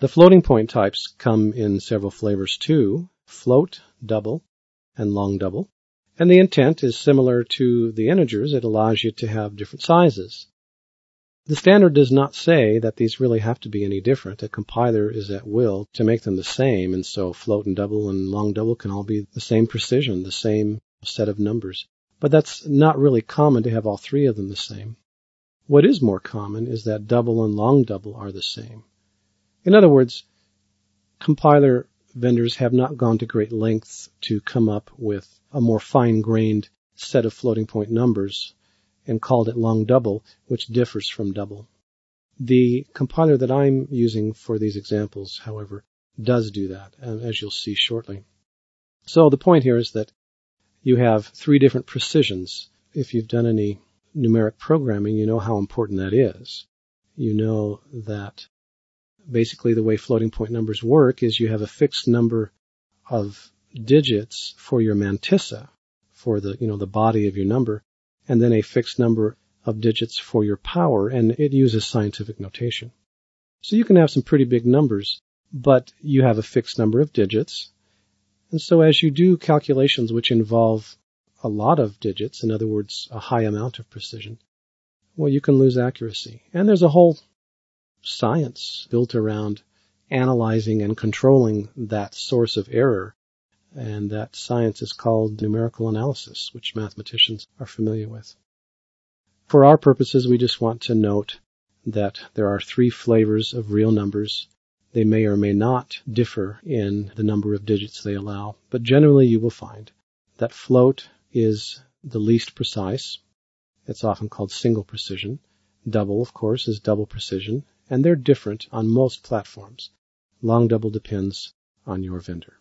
The floating point types come in several flavors too: float, double, and long double. And the intent is similar to the integers. It allows you to have different sizes. The standard does not say that these really have to be any different. A compiler is at will to make them the same, and so float and double and long double can all be the same precision, the same set of numbers. But that's not really common to have all three of them the same. What is more common is that double and long double are the same. In other words, compiler vendors have not gone to great lengths to come up with a more fine-grained set of floating point numbers and called it long double, which differs from double. The compiler that I'm using for these examples, however, does do that, as you'll see shortly. So the point here is that you have three different precisions. If you've done any numeric programming, you know how important that is. You know that basically the way floating point numbers work is you have a fixed number of digits for your mantissa, for the body of your number, and then a fixed number of digits for your power, and it uses scientific notation. So you can have some pretty big numbers, but you have a fixed number of digits. And so as you do calculations which involve a lot of digits, in other words, a high amount of precision, well, you can lose accuracy. And there's a whole science built around analyzing and controlling that source of error. And that science is called numerical analysis, which mathematicians are familiar with. For our purposes, we just want to note that there are three flavors of real numbers. They may or may not differ in the number of digits they allow, but generally you will find that float is the least precise. It's often called single precision. Double, of course, is double precision, and they're different on most platforms. Long double depends on your vendor.